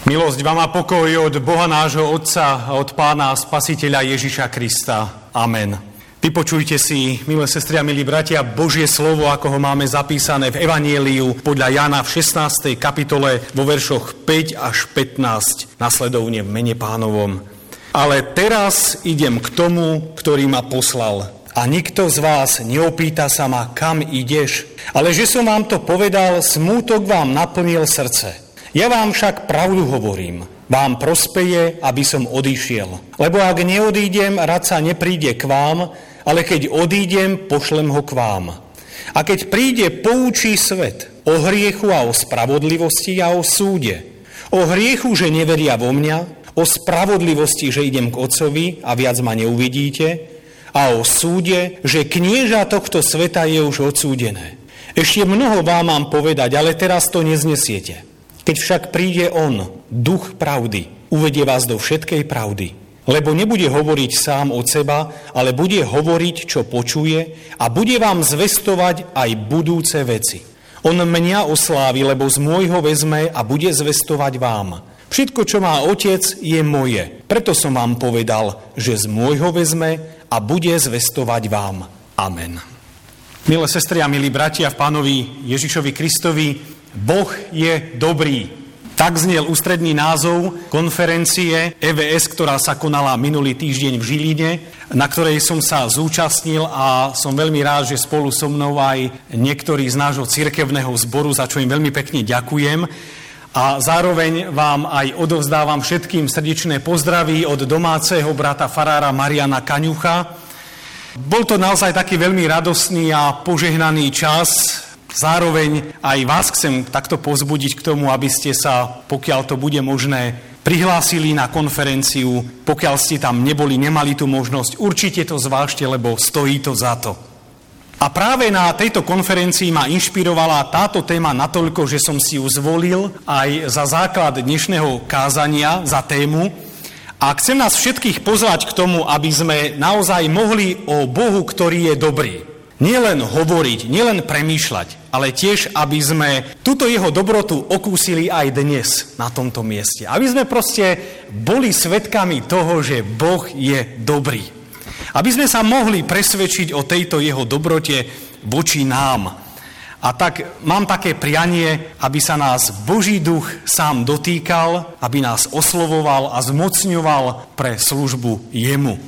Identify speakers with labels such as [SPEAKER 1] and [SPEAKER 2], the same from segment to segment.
[SPEAKER 1] Milosť vám a pokoj od Boha nášho Otca a od Pána a Spasiteľa Ježiša Krista. Amen. Vypočujte si, milé sestry a milí bratia, Božie slovo, ako ho máme zapísané v Evanjeliu podľa Jána v 16. kapitole vo veršoch 5 až 15, nasledovne v mene Pánovom. Ale teraz idem k tomu, ktorý ma poslal. A nikto z vás neopýta sa ma, kam ideš, ale že som vám to povedal, smútok vám naplnil srdce. Ja vám však pravdu hovorím, vám prospeje, aby som odišiel. Lebo ak neodídem, rad sa nepríde k vám, ale keď odídem, pošlem ho k vám. A keď príde, poučí svet o hriechu a o spravodlivosti a o súde. O hriechu, že neveria vo mňa, o spravodlivosti, že idem k Otcovi a viac ma neuvidíte, a o súde, že knieža tohto sveta je už odsúdené. Ešte mnoho vám mám povedať, ale teraz to neznesiete. Keď však príde on, duch pravdy, uvedie vás do všetkej pravdy. Lebo nebude hovoriť sám od seba, ale bude hovoriť, čo počuje a bude vám zvestovať aj budúce veci. On mňa oslávi, lebo z môjho vezme a bude zvestovať vám. Všetko, čo má Otec, je moje. Preto som vám povedal, že z môjho vezme a bude zvestovať vám. Amen. Milé sestry a milí bratia v Pánovi Ježišovi Kristovi, Boh je dobrý. Tak znel ústredný názov konferencie EVS, ktorá sa konala minulý týždeň v Žiline, na ktorej som sa zúčastnil a som veľmi rád, že spolu so mnou aj niektorí z nášho cirkevného zboru, za čo im veľmi pekne ďakujem. A zároveň vám aj odovzdávam všetkým srdečné pozdravy od domáceho brata farára Mariana Kaňucha. Bol to naozaj taký veľmi radostný a požehnaný čas. Zároveň aj vás chcem takto povzbudiť k tomu, aby ste sa, pokiaľ to bude možné, prihlásili na konferenciu. Pokiaľ ste tam neboli, nemali tú možnosť, určite to zvážte, lebo stojí to za to. A práve na tejto konferencii ma inšpirovala táto téma natoľko, že som si ju zvolil aj za základ dnešného kázania, za tému. A chcem nás všetkých pozvať k tomu, aby sme naozaj mohli o Bohu, ktorý je dobrý, nielen hovoriť, nielen premýšľať, ale tiež, aby sme túto jeho dobrotu okúsili aj dnes na tomto mieste. Aby sme proste boli svedkami toho, že Boh je dobrý. Aby sme sa mohli presvedčiť o tejto jeho dobrote voči nám. A tak mám také prianie, aby sa nás Boží duch sám dotýkal, aby nás oslovoval a zmocňoval pre službu jemu.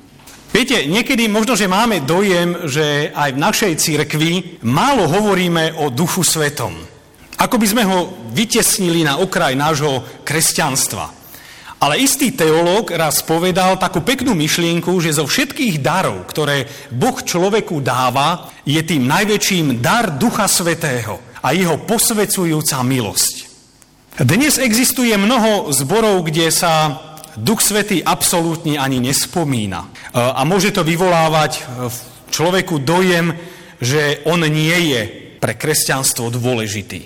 [SPEAKER 1] Viete, niekedy možno, že máme dojem, že aj v našej cirkvi málo hovoríme o Duchu Svetom. Ako by sme ho vytesnili na okraj nášho kresťanstva. Ale istý teológ raz povedal takú peknú myšlienku, že zo všetkých darov, ktoré Boh človeku dáva, je tým najväčším dar Ducha Svätého a jeho posvedzujúca milosť. Dnes existuje mnoho zborov, kde sa Duch Svätý absolútne ani nespomína. A môže to vyvolávať v človeku dojem, že on nie je pre kresťanstvo dôležitý.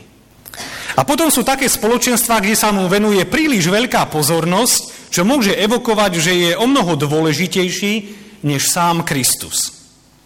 [SPEAKER 1] A potom sú také spoločenstvá, kde sa mu venuje príliš veľká pozornosť, čo môže evokovať, že je o mnoho dôležitejší než sám Kristus.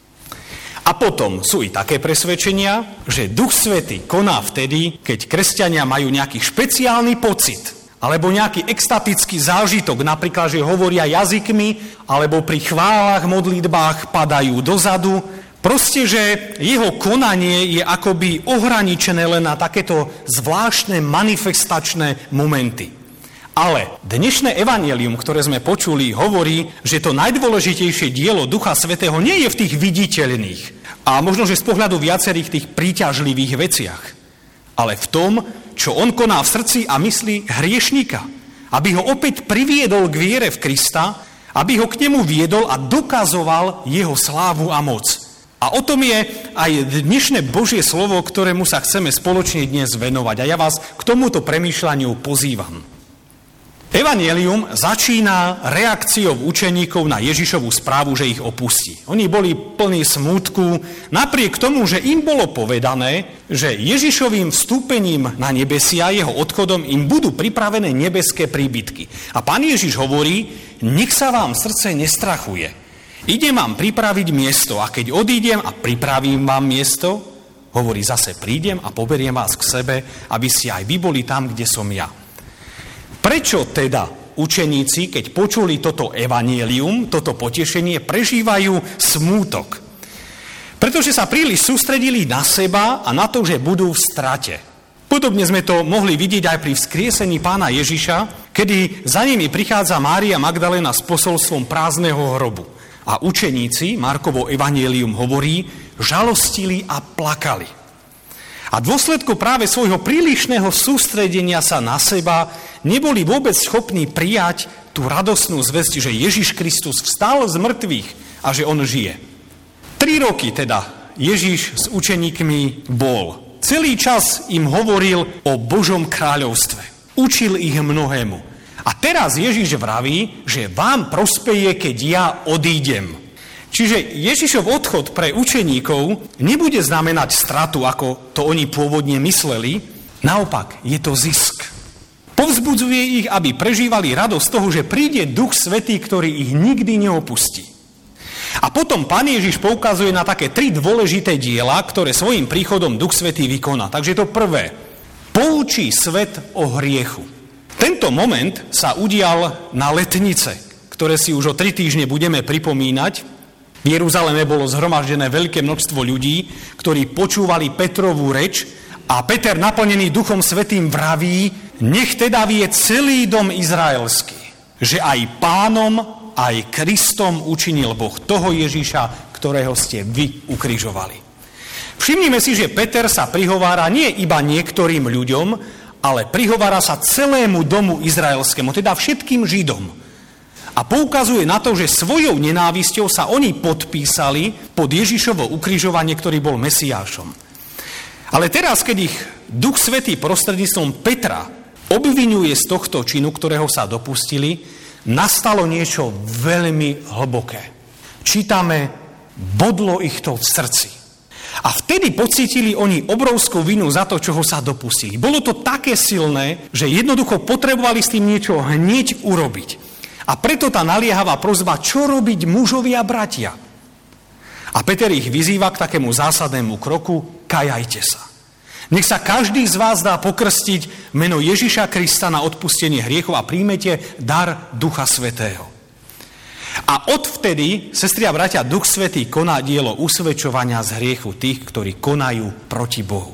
[SPEAKER 1] A potom sú i také presvedčenia, že Duch Svätý koná vtedy, keď kresťania majú nejaký špeciálny pocit, alebo nejaký extatický zážitok, napríklad, že hovoria jazykmi, alebo pri chválach, modlitbách padajú dozadu. Proste, že jeho konanie je akoby ohraničené len na takéto zvláštne manifestačné momenty. Ale dnešné evanjelium, ktoré sme počuli, hovorí, že to najdôležitejšie dielo Ducha Svätého nie je v tých viditeľných a možno, že z pohľadu viacerých tých príťažlivých veciach, ale v tom, čo on koná v srdci a mysli hriešnika, aby ho opäť priviedol k viere v Krista, aby ho k nemu viedol a dokazoval jeho slávu a moc. A o tom je aj dnešné Božie slovo, ktorému sa chceme spoločne dnes venovať. A ja vás k tomuto premýšľaniu pozývam. Evanjelium začína reakciou učeníkov na Ježišovu správu, že ich opustí. Oni boli plní smútku, napriek tomu, že im bolo povedané, že Ježišovým vstúpením na nebesia, jeho odchodom, im budú pripravené nebeské príbytky. A Pán Ježiš hovorí, nech sa vám srdce nestrachuje. Idem vám pripraviť miesto a keď odídem a pripravím vám miesto, hovorí zase prídem a poberiem vás k sebe, aby ste aj vy boli tam, kde som ja. Prečo teda učeníci, keď počuli toto evanjelium, toto potešenie, prežívajú smútok? Pretože sa príliš sústredili na seba a na to, že budú v strate. Podobne sme to mohli vidieť aj pri vzkriesení pána Ježiša, kedy za nimi prichádza Mária Magdalena s posolstvom prázdneho hrobu. A učeníci, Markovo evanjelium hovorí, žalostili a plakali. A v dôsledku práve svojho prílišného sústredenia sa na seba neboli vôbec schopní prijať tú radosnú zvesť, že Ježiš Kristus vstal z mŕtvych a že on žije. 3 roky teda Ježiš s učeníkmi bol. Celý čas im hovoril o Božom kráľovstve. Učil ich mnohému. A teraz Ježiš vraví, že vám prospeje, keď ja odídem. Čiže Ježišov odchod pre učeníkov nebude znamenať stratu, ako to oni pôvodne mysleli. Naopak, je to zisk. Povzbudzuje ich, aby prežívali radosť z toho, že príde Duch Svätý, ktorý ich nikdy neopustí. A potom Pán Ježiš poukazuje na také 3 dôležité diela, ktoré svojím príchodom Duch Svätý vykoná. Takže to prvé. Poučí svet o hriechu. Tento moment sa udial na letnice, ktoré si už o 3 týždne budeme pripomínať. V Jeruzaleme bolo zhromaždené veľké množstvo ľudí, ktorí počúvali Petrovú reč a Peter, naplnený Duchom Svätým, vraví, nech teda vie celý dom izraelský, že aj Pánom, aj Kristom učinil Boh toho Ježiša, ktorého ste vy ukrižovali. Všimnime si, že Peter sa prihovára nie iba niektorým ľuďom, ale prihovára sa celému domu izraelskému, teda všetkým Židom. A poukazuje na to, že svojou nenávisťou sa oni podpísali pod Ježišovo ukrižovanie, ktorý bol Mesiášom. Ale teraz, keď ich Duch Svätý prostredníctvom Petra obviňuje z tohto činu, ktorého sa dopustili, nastalo niečo veľmi hlboké. Čítame, bodlo ich to v srdci. A vtedy pocítili oni obrovskú vinu za to, čoho sa dopustili. Bolo to také silné, že jednoducho potrebovali s tým niečo hneď urobiť. A preto tá naliehavá prosba, čo robiť mužovia bratia? A Peter ich vyzýva k takému zásadnému kroku, kajajte sa. Nech sa každý z vás dá pokrstiť meno Ježiša Krista na odpustenie hriechov a príjmete dar Ducha Svätého. A odvtedy, sestri a bratia, Duch Svätý koná dielo usvedčovania z hriechu tých, ktorí konajú proti Bohu.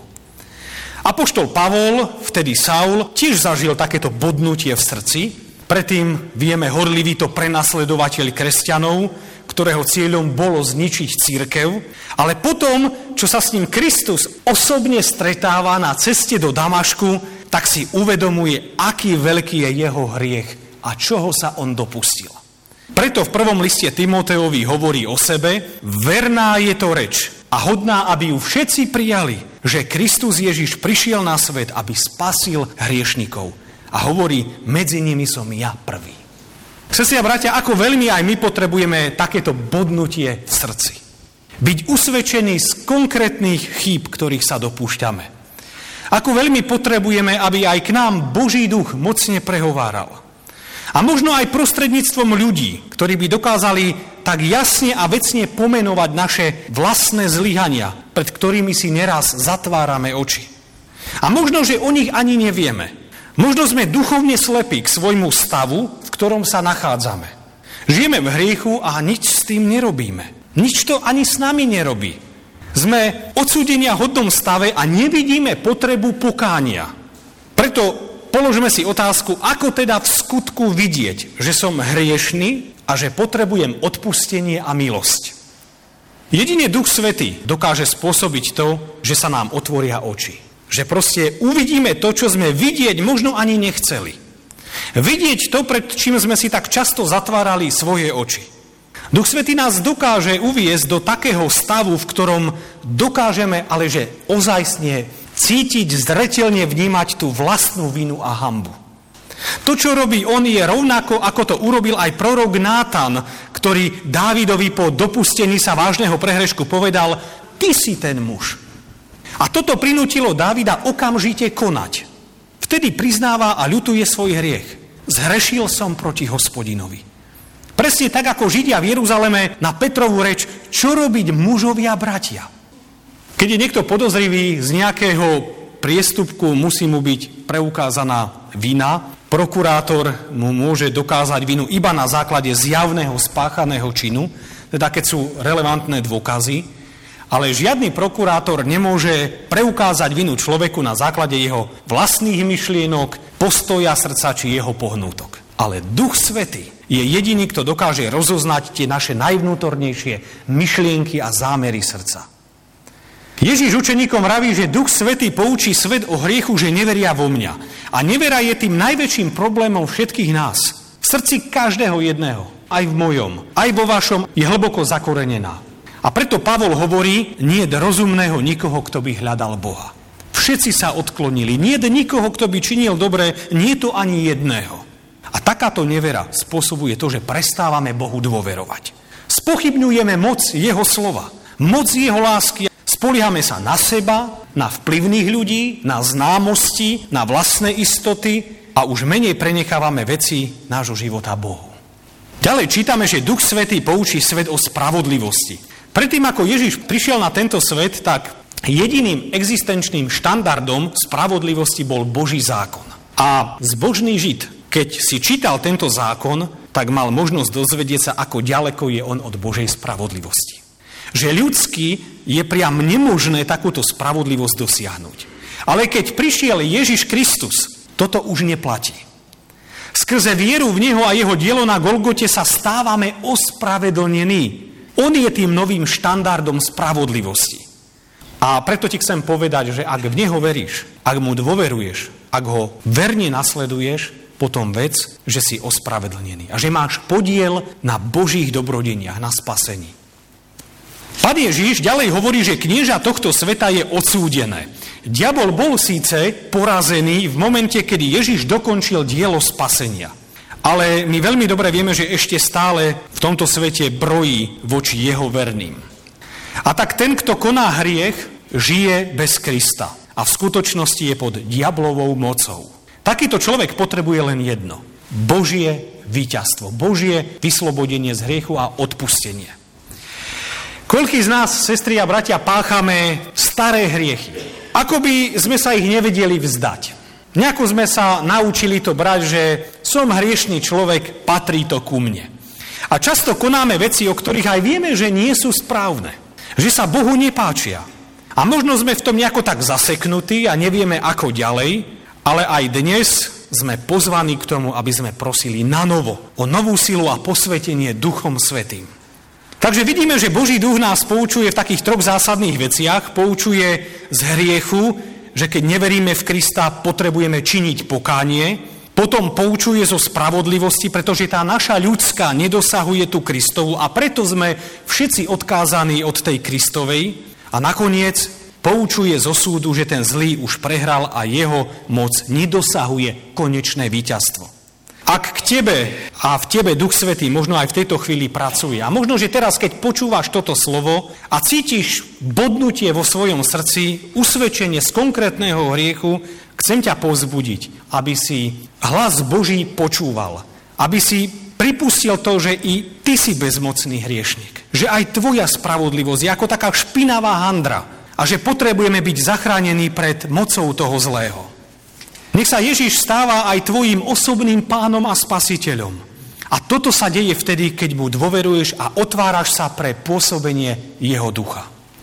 [SPEAKER 1] Apoštol Pavol, vtedy Saul, tiež zažil takéto bodnutie v srdci. Predtým, vieme, horlivý to prenasledovateľ kresťanov, ktorého cieľom bolo zničiť cirkev, ale potom, čo sa s ním Kristus osobne stretáva na ceste do Damašku, tak si uvedomuje, aký veľký je jeho hriech a čoho sa on dopustil. Preto v 1. liste Timotejovi hovorí o sebe, verná je to reč a hodná, aby ju všetci prijali, že Kristus Ježiš prišiel na svet, aby spasil hriešnikov. A hovorí, medzi nimi som ja prvý. Sestri a bratia, ako veľmi aj my potrebujeme takéto bodnutie v srdci. Byť usvedčený z konkrétnych chýb, ktorých sa dopúšťame. Ako veľmi potrebujeme, aby aj k nám Boží duch mocne prehováral. A možno aj prostredníctvom ľudí, ktorí by dokázali tak jasne a vecne pomenovať naše vlastné zlyhania, pred ktorými si neraz zatvárame oči. A možno, že o nich ani nevieme. Možno sme duchovne slepí k svojmu stavu, v ktorom sa nachádzame. Žijeme v hriechu a nič s tým nerobíme. Nič to ani s nami nerobí. Sme odsúdenia hodnom stave a nevidíme potrebu pokánia. Preto položme si otázku, ako teda v skutku vidieť, že som hriešný a že potrebujem odpustenie a milosť. Jedine Duch Svätý dokáže spôsobiť to, že sa nám otvoria oči. Že proste uvidíme to, čo sme vidieť možno ani nechceli. Vidieť to, pred čím sme si tak často zatvárali svoje oči. Duch Svätý nás dokáže uviesť do takého stavu, v ktorom dokážeme, ale že ozajstne cítiť, zreteľne vnímať tú vlastnú vinu a hanbu. To, čo robí on, je rovnako, ako to urobil aj prorok Nátan, ktorý Dávidovi po dopustení sa vážneho prehrešku povedal, ty si ten muž. A toto prinútilo Dávida okamžite konať. Vtedy priznáva a ľutuje svoj hriech. Zhrešil som proti Hospodinovi. Presne tak, ako Židia v Jeruzaleme na Petrovú reč, čo robiť mužovia bratia. Keď je niekto podozrivý z nejakého priestupku, musí mu byť preukázaná vina. prokurátor mu môže dokázať vinu iba na základe zjavného spáchaného činu, teda keď sú relevantné dôkazy, ale žiadny prokurátor nemôže preukázať vinu človeku na základe jeho vlastných myšlienok, postoja srdca či jeho pohnútok. Ale Duch Svätý je jediný, kto dokáže rozoznať tie naše najvnútornejšie myšlienky a zámery srdca. Ježiš učeníkom vraví, že Duch Svätý poučí svet o hriechu, že neveria vo mňa. A nevera je tým najväčším problémom všetkých nás. V srdci každého jedného, aj v mojom, aj vo vašom, je hlboko zakorenená. A preto Pavol hovorí, nie je rozumného nikoho, kto by hľadal Boha. Všetci sa odklonili, nie je nikoho, kto by činil dobre, nie je to ani jedného. A takáto nevera spôsobuje to, že prestávame Bohu dôverovať. Spochybňujeme moc jeho slova, moc jeho lásky. Spoliehame sa na seba, na vplyvných ľudí, na známosti, na vlastné istoty a už menej prenechávame veci nášho života Bohu. Ďalej čítame, že Duch Svätý poučí svet o spravodlivosti. Predtým, ako Ježiš prišiel na tento svet, tak jediným existenčným štandardom spravodlivosti bol Boží zákon. A zbožný Žid, keď si čítal tento zákon, tak mal možnosť dozvedieť sa, ako ďaleko je on od Božej spravodlivosti. Že ľudský je priam nemožné takúto spravodlivosť dosiahnuť. Ale keď prišiel Ježiš Kristus, toto už neplatí. Skrze vieru v Neho a Jeho dielo na Golgote sa stávame ospravedlnení. On je tým novým štandardom spravodlivosti. A preto ti chcem povedať, že ak v Neho veríš, ak mu dôveruješ, ak ho verne nasleduješ, potom vec, že si ospravedlnený a že máš podiel na Božích dobrodeniach, na spasení. Pán Ježiš ďalej hovorí, že knieža tohto sveta je odsúdené. Diabol bol síce porazený v momente, kedy Ježiš dokončil dielo spasenia. Ale my veľmi dobre vieme, že ešte stále v tomto svete brojí voči jeho verným. A tak ten, kto koná hriech, žije bez Krista. A v skutočnosti je pod diablovou mocou. Takýto človek potrebuje len jedno. Božie víťazstvo. Božie vyslobodenie z hriechu a odpustenie. Koľký z nás, sestry a bratia, páchame staré hriechy? Ako by sme sa ich nevedeli vzdať. Nejako sme sa naučili to brať, že som hriešný človek, patrí to ku mne. A často konáme veci, o ktorých aj vieme, že nie sú správne. Že sa Bohu nepáčia. A možno sme v tom nejako tak zaseknutí a nevieme ako ďalej, ale aj dnes sme pozvaní k tomu, aby sme prosili na novo o novú silu a posvetenie Duchom Svätým. Takže vidíme, že Boží duch nás poučuje v takých troch zásadných veciach. Poučuje z hriechu, že keď neveríme v Krista, potrebujeme činiť pokánie. Potom poučuje zo spravodlivosti, pretože tá naša ľudská nedosahuje tú Kristovu a preto sme všetci odkázaní od tej Kristovej. A nakoniec poučuje zo súdu, že ten zlý už prehral a jeho moc nedosahuje konečné víťazstvo. Ak k tebe a v tebe Duch Svätý možno aj v tejto chvíli pracuje a možno, že teraz, keď počúvaš toto slovo a cítiš bodnutie vo svojom srdci, usvedčenie z konkrétneho hriechu, chcem ťa povzbudiť, aby si hlas Boží počúval, aby si pripustil to, že i ty si bezmocný hriešnik, že aj tvoja spravodlivosť je ako taká špinavá handra a že potrebujeme byť zachránení pred mocou toho zlého. Nech sa Ježiš stáva aj tvojim osobným pánom a spasiteľom. A toto sa deje vtedy, keď mu dôveruješ a otváraš sa pre pôsobenie jeho ducha.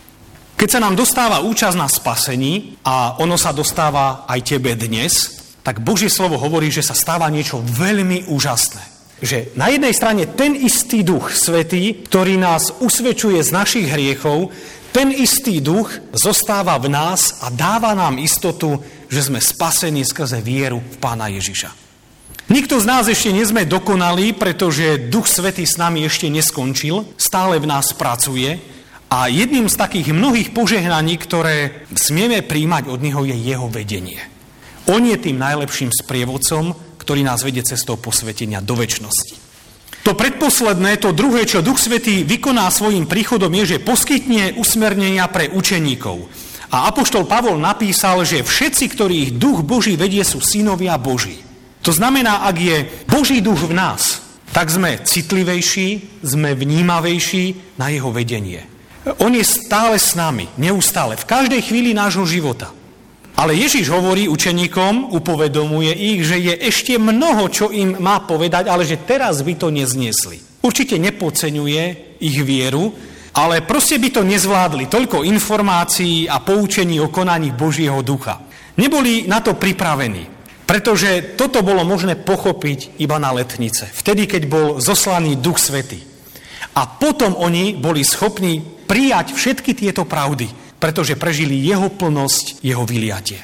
[SPEAKER 1] Keď sa nám dostáva účasť na spasení a ono sa dostáva aj tebe dnes, tak Božie slovo hovorí, že sa stáva niečo veľmi úžasné. Že na jednej strane ten istý Duch Svätý, ktorý nás usvedčuje z našich hriechov, ten istý duch zostáva v nás a dáva nám istotu, že sme spasení skrze vieru v Pána Ježiša. Nikto z nás ešte nie sme dokonalí, pretože Duch Svätý s nami ešte neskončil, stále v nás pracuje a jedným z takých mnohých požehnaní, ktoré smieme príjmať od Neho, je jeho vedenie. On je tým najlepším sprievodcom, ktorý nás vedie cestou posvetenia do večnosti. To predposledné, to druhé, čo Duch Svätý vykoná svojím príchodom, je, že poskytne usmernenia pre učeníkov. A apoštol Pavol napísal, že všetci, ktorých Duch Boží vedie, sú synovia Boží. To znamená, ak je Boží duch v nás, tak sme citlivejší, sme vnímavejší na jeho vedenie. On je stále s nami, neustále, v každej chvíli nášho života. A Ale Ježiš hovorí učeníkom, upovedomuje ich, že je ešte mnoho, čo im má povedať, ale že teraz by to nezniesli. Určite nepodceňuje ich vieru, ale proste by to nezvládli. Toľko informácií a poučení o konaní Božieho ducha. Neboli na to pripravení, pretože toto bolo možné pochopiť iba na letnice. Vtedy, keď bol zoslaný Duch Svätý. A potom oni boli schopní prijať všetky tieto pravdy, pretože prežili jeho plnosť, jeho vyliatie.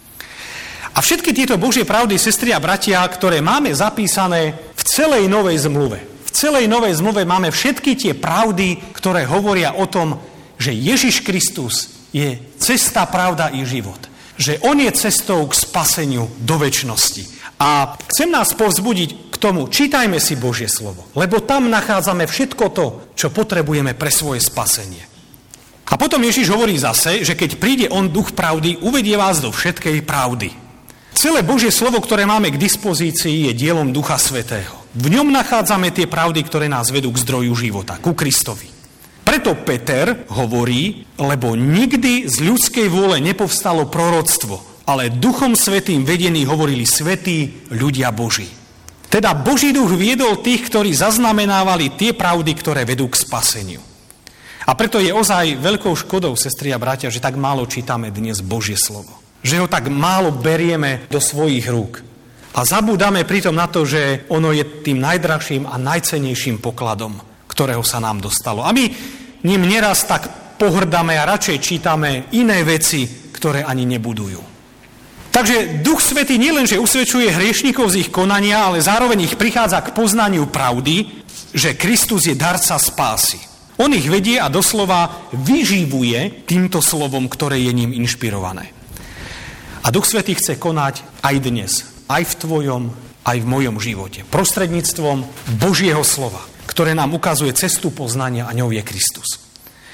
[SPEAKER 1] A všetky tieto Božie pravdy, sestry a bratia, ktoré máme zapísané v celej Novej zmluve. V celej Novej zmluve máme všetky tie pravdy, ktoré hovoria o tom, že Ježiš Kristus je cesta, pravda i život. Že on je cestou k spaseniu do večnosti. A chcem nás povzbudiť k tomu, čítajme si Božie slovo, lebo tam nachádzame všetko to, čo potrebujeme pre svoje spasenie. A potom Ježiš hovorí zase, že keď príde on duch pravdy, uvedie vás do všetkej pravdy. Celé Božie slovo, ktoré máme k dispozícii, je dielom Ducha Svätého. V ňom nachádzame tie pravdy, ktoré nás vedú k zdroju života, ku Kristovi. Preto Peter hovorí, lebo nikdy z ľudskej vôle nepovstalo proroctvo, ale Duchom Svätým vedení hovorili svätí ľudia Boží. Teda Boží duch viedol tých, ktorí zaznamenávali tie pravdy, ktoré vedú k spaseniu. A preto je ozaj veľkou škodou, sestri a bratia, že tak málo čítame dnes Božie slovo. Že ho tak málo berieme do svojich rúk. A zabúdame pritom na to, že ono je tým najdrahším a najcennejším pokladom, ktorého sa nám dostalo. A my ním neraz tak pohrdáme a radšej čítame iné veci, ktoré ani nebudujú. Takže Duch Svätý nielenže usvedčuje hriešnikov z ich konania, ale zároveň ich prichádza k poznaniu pravdy, že Kristus je darca spásy. On ich vedie a doslova vyživuje týmto slovom, ktoré je ním inšpirované. A Duch Svätý chce konať aj dnes, aj v tvojom, aj v mojom živote. Prostredníctvom Božieho slova, ktoré nám ukazuje cestu poznania a ňou je Kristus.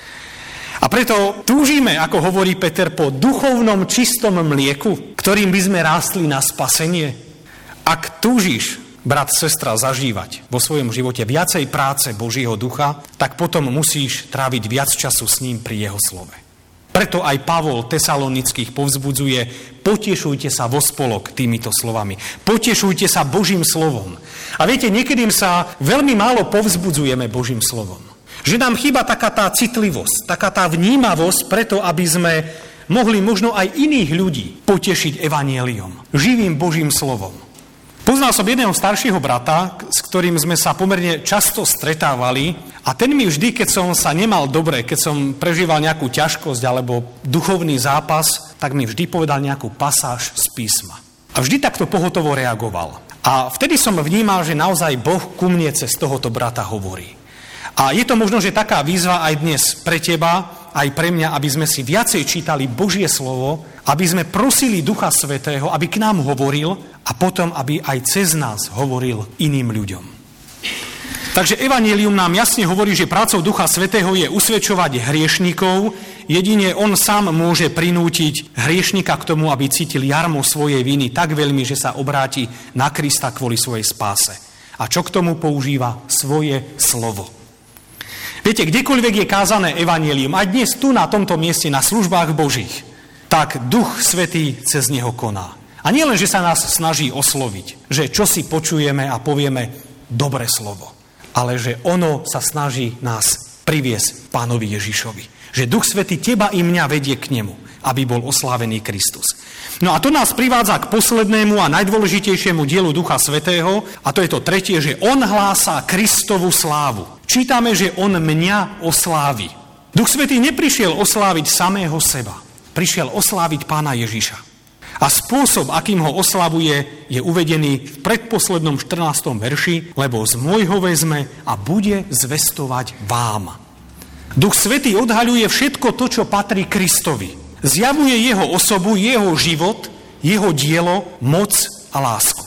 [SPEAKER 1] A preto túžime, ako hovorí Peter, po duchovnom čistom mlieku, ktorým by sme rástli na spasenie. Ak túžiš, brat, sestra, zažívať vo svojom živote viacej práce Božieho ducha, tak potom musíš tráviť viac času s ním pri jeho slove. Preto aj Pavol Tesalonických povzbudzuje, potešujte sa vo spolok týmito slovami. Potešujte sa Božím slovom. A viete, niekedy sa veľmi málo povzbudzujeme Božím slovom. Že nám chýba taká tá citlivosť, taká tá vnímavosť preto, aby sme mohli možno aj iných ľudí potešiť evanjeliom, živým Božím slovom. Poznal som jedného staršieho brata, s ktorým sme sa pomerne často stretávali a ten mi vždy, keď som sa nemal dobre, keď som prežíval nejakú ťažkosť alebo duchovný zápas, tak mi vždy povedal nejakú pasáž z písma. A vždy takto pohotovo reagoval. A vtedy som vnímal, že naozaj Boh ku mne cez tohoto brata hovorí. A je to možno, že taká výzva aj dnes pre teba, aj pre mňa, aby sme si viacej čítali Božie slovo, aby sme prosili Ducha Svätého, aby k nám hovoril a potom, aby aj cez nás hovoril iným ľuďom. Takže evanjelium nám jasne hovorí, že prácou Ducha Svätého je usvedčovať hriešnikov, jedine on sám môže prinútiť hriešnika k tomu, aby cítil jarmo svojej viny tak veľmi, že sa obráti na Krista kvôli svojej spáse. A čo k tomu používa? Svoje slovo. Viete, kdekoľvek je kázané evanjelium, aj dnes tu na tomto mieste, na službách Božích, tak Duch Svätý cez neho koná. A nie len, že sa nás snaží osloviť, že čo si počujeme a povieme dobré slovo, ale že ono sa snaží nás priviesť Pánovi Ježišovi. Že Duch Svätý teba i mňa vedie k nemu, aby bol oslávený Kristus. No a to nás privádza k poslednému a najdôležitejšiemu dielu Ducha Svätého, a to je to tretie, že on hlásá Kristovu slávu. Čítame, že on mňa oslávi. Duch Svätý neprišiel osláviť samého seba. Prišiel osláviť Pána Ježiša. A spôsob, akým ho oslavuje, je uvedený v predposlednom 14. verši, lebo z môjho vezme a bude zvestovať vám. Duch Svätý odhaľuje všetko to, čo patrí Kristovi. Zjavuje jeho osobu, jeho život, jeho dielo, moc a lásku.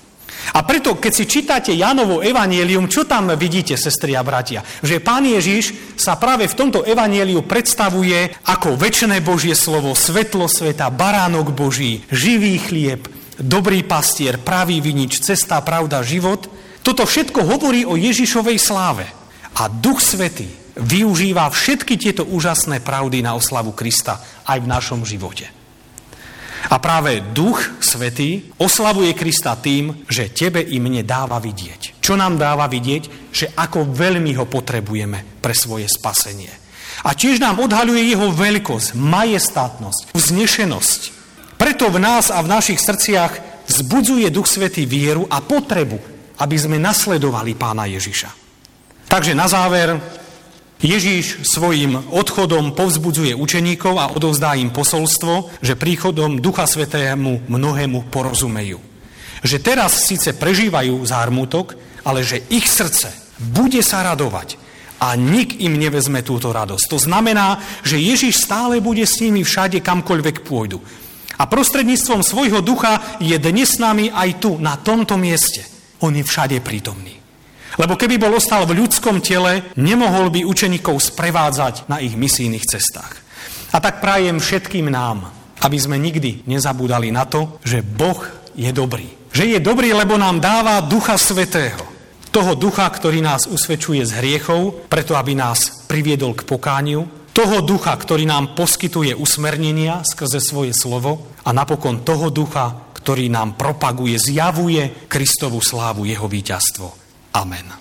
[SPEAKER 1] A preto, keď si čítate Jánovo evanjelium, čo tam vidíte, sestri a bratia? Že Pán Ježiš sa práve v tomto evanjeliu predstavuje ako večné Božie slovo, svetlo sveta, baránok Boží, živý chlieb, dobrý pastier, pravý vinič, cesta, pravda, život. Toto všetko hovorí o Ježišovej sláve. A Duch Svätý využíva všetky tieto úžasné pravdy na oslavu Krista aj v našom živote. A práve Duch Svätý oslavuje Krista tým, že tebe i mne dáva vidieť. Čo nám dáva vidieť? Že ako veľmi ho potrebujeme pre svoje spasenie. A tiež nám odhaľuje jeho veľkosť, majestátnosť, vznešenosť. Preto v nás a v našich srdciach vzbudzuje Duch Svätý vieru a potrebu, aby sme nasledovali Pána Ježiša. Takže na záver, Ježiš svojim odchodom povzbudzuje učeníkov a odovzdá im posolstvo, že príchodom Ducha Svätému mnohému porozumejú. Že teraz síce prežívajú zármutok, ale že ich srdce bude sa radovať a nik im nevezme túto radosť. To znamená, že Ježiš stále bude s nimi všade, kamkoľvek pôjdu. A prostredníctvom svojho ducha je dnes s nami aj tu, na tomto mieste. On je všade prítomný. Lebo keby bol ostal v ľudskom tele, nemohol by učeníkov sprevádzať na ich misijných cestách. A tak prajem všetkým nám, aby sme nikdy nezabúdali na to, že Boh je dobrý. Že je dobrý, lebo nám dáva Ducha Svätého. Toho ducha, ktorý nás usvedčuje z hriechov, preto aby nás priviedol k pokániu. Toho ducha, ktorý nám poskytuje usmernenia skrze svoje slovo. A napokon toho ducha, ktorý nám propaguje, zjavuje Kristovu slávu, jeho víťazstvo. Amen.